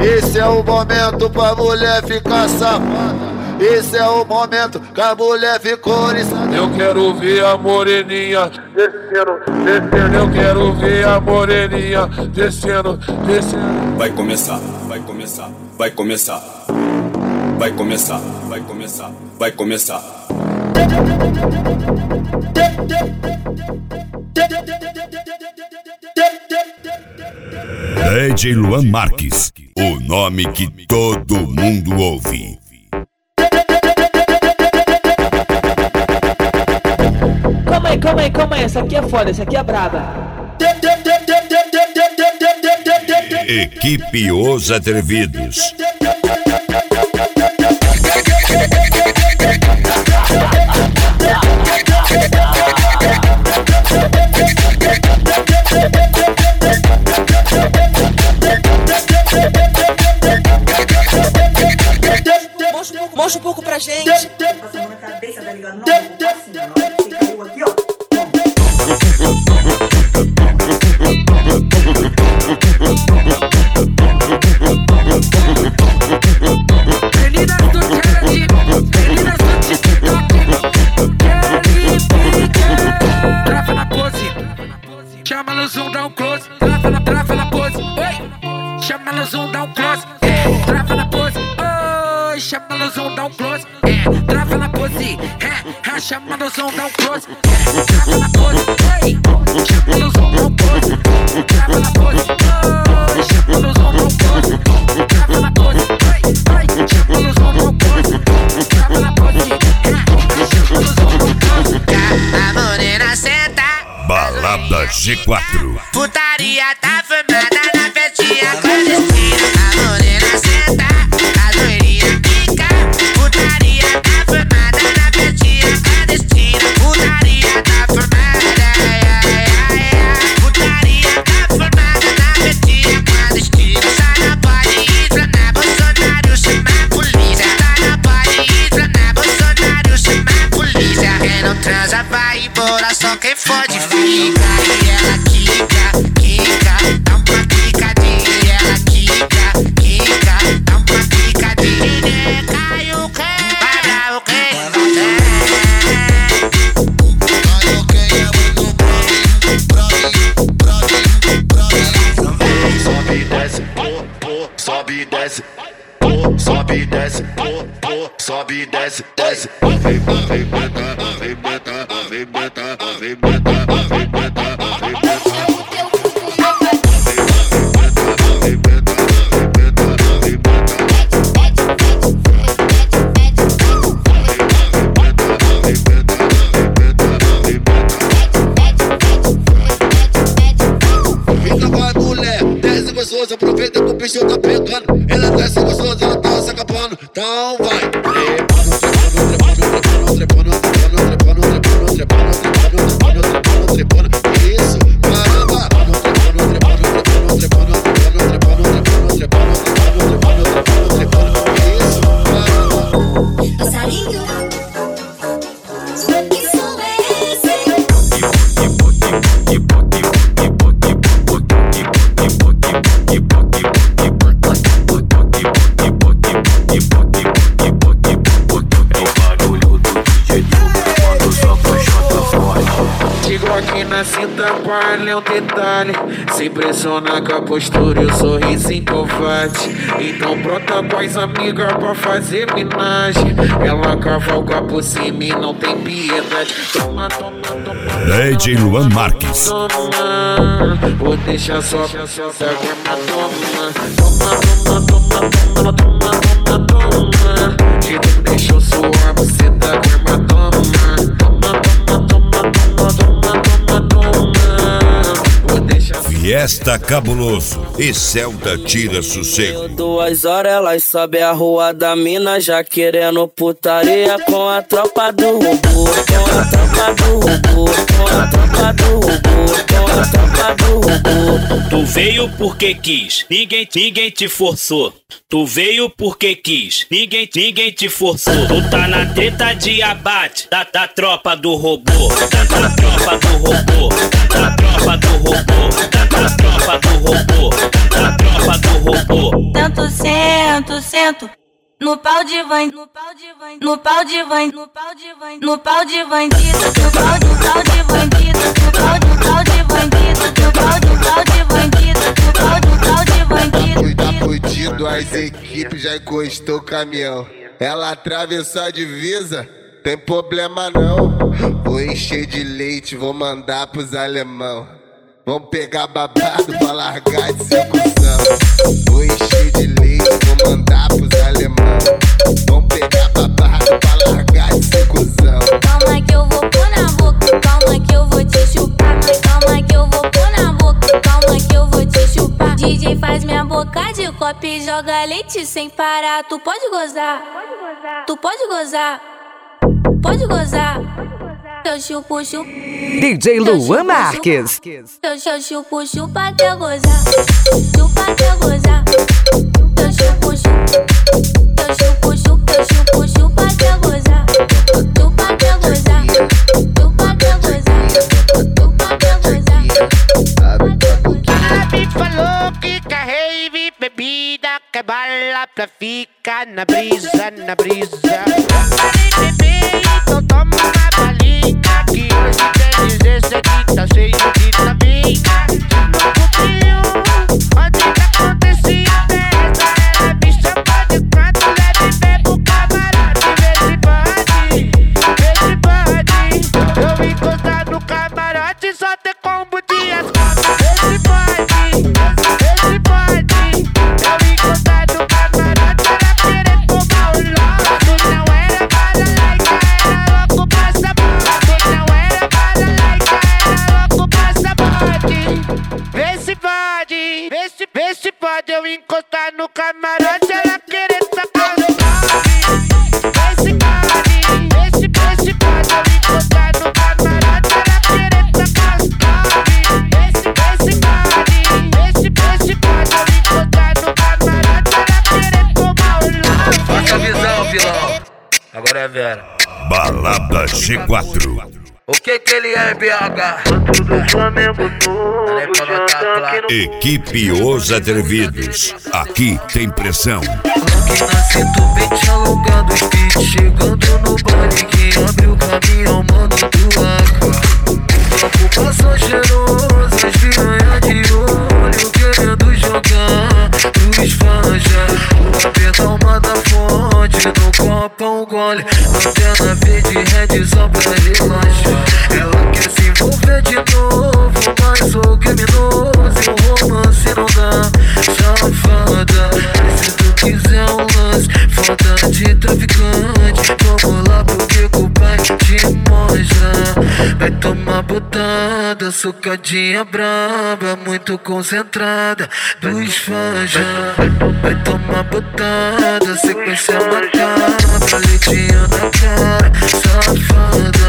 Esse é o momento pra mulher ficar safada. Esse é o momento que a mulher ficou oriçada. Eu quero ver a moreninha descendo, descendo. Eu quero ver a moreninha descendo, descendo. Vai começar, vai começar, vai começar. Vai começar, vai começar, vai começar. DJ Luan Marques, o nome que todo mundo ouve. Calma aí, essa aqui é foda, essa aqui é braba. Equipe Os Atrevidos. Mostra um pouco pra gente. Passa a mão na cabeça, tá ligado? Não, assim, na hora que você caiu aqui, ó. Meninas do chat, meninas do TikTok, querem ficar. Trava na pose, chama no zoom, dá um close. Trava na pose, oi. Chama no zoom, dá um close. Trava na pose, oi. Chama no zoom, dá um close. Trava na pose, chama no zoom, dá um close. Trava na pose, oi. Chama no zoom, dá um close. Trava na pose, oi. Chama no zoom, dá um close. Trava na pose, oi. Chama no zoom, dá um close. Trava na pose, chama no zoom, dá um close. A morena senta. Balada G4. Putaria tá formada na festinha clandestina. A morena senta, a loirinha fica. Putaria tá formada na festinha clandestina. Putaria tá formada, putaria tá formada na festinha clandestina. Tá na pode inflanar, Bolsonaro chama a polícia. Tá na pode inflanar, Bolsonaro chama a polícia. Quem não transa vai embora, só quem fode fica. E ela quica, dá uma quicadinha. E ela quica, dá uma quicadinha. Caiu quem? Vai bravo quem não tem. Sobe e desce, sobe e desce, sobe e desce, sobe e desce, desce. Vem, vem, gostoso, aproveita que o bicho tá pegando. Ela desce gostosa, ela tá se acabando. Então vai. Isso, caramba. Isso, caramba. Passarinho, que som é esse? Aqui na cinta palha é um detalhe. Se impressiona com a postura e o sorriso covarde. Então brota com as amigas pra fazer minagem. Ela cavalga por cima e não tem piedade. Toma, toma, toma. DJ Luan Marques. Toma, vou deixar só essa gama. Toma, toma, toma, toma, toma, toma, toma. Que tu deixou suar, você tá gama. Toma, toma, toma, toma, toma, toma. Fiesta Cabuloso e Celta tira sossego. 2 horas elas sobem a rua da mina já querendo putaria com a tropa do robô. Com a tropa do robô, com a tropa do robô. tropa do robô. Tu veio porque quis, ninguém te forçou. Tu veio porque quis, ninguém te forçou. Tu tá na treta de abate da tropa do robô. Da tropa do robô. Da tropa do robô. Da tropa do robô. Da tropa do robô. Tanto sento. No pau de bandido, no pau de bandido, no pau de bandido, no pau de bandido, no pau de bandido, no pau de bandido, no pau de bandido. Tá fudido, as equipes já encostou o caminhão. Ela atravessou a divisa, tem problema não. Vou encher de leite, vou mandar pros alemão. Vamos pegar babado pra largar de execução. Vou encher de leite, vou mandar pros alemão. Vamos pegar babado pra largar de execução. Calma que eu vou pôr na boca, calma que eu vou te chupar. Calma que eu vou pôr na boca, calma que eu vou te chupar. DJ faz minha boca de copo e joga leite sem parar. Tu pode gozar, tu pode gozar, pode gozar. Eu chupo. DJ Luan Marques. Eu chupo até gozar. Chupa até gozar. Eu chupo até gozar. Chupa até gozar. Chupa até gozar. Chupa até gozar. Ela me falou que quer rave, bebida, quer bala pra ficar na brisa, na brisa. Parei de beber, então toma uma balinha. Que hoje quer dizer isso aqui tá cheio de novinha. Ontem que acontecia a festa, ela me chamou de canto, leve bebo camarote. Vê se pode, eu encostar no camarote, só ter combo de asfalto. Vê se pode, eu encostar no camarote, ela querer tomar o lote. Tu não era balalaica, era louco pra sabor. Tu não era balalaica, era louco pra sabor. Vê se pode, eu encostar no camarote, ela querer sacar o lote. Vê se pode, eu encostar no camarote, ela querer sacar o lote. Vê se pode, eu encostar no camarote, ela querer tomar o lote. Baixa a visão, vilão. Agora é Vera. Balada G4. O que ele é, BH? Do Flamengo todo. Equipe Os Atrevidos. Aqui tem pressão. Aqui na cinto, pente alongado, speed chegando no baile. Quem abre o caminho, mano do AK. Ocupação cheirosa, as piranha de olho, querendo jogar pros fãs. O pedal mata fonte, no copo um gole. Antena verde, red só pra relaxar. Ela quer se envolver de novo, mas sou criminoso e o romance não dá. Safada, se tu quiser um lance, foda de traficante, vamos lá porque o pai te mostra. Vai tomar botada, socadinha braba, muito concentrada dos fãs já. Vai tomar botada, sequência macabra, leitinho na cara, safada.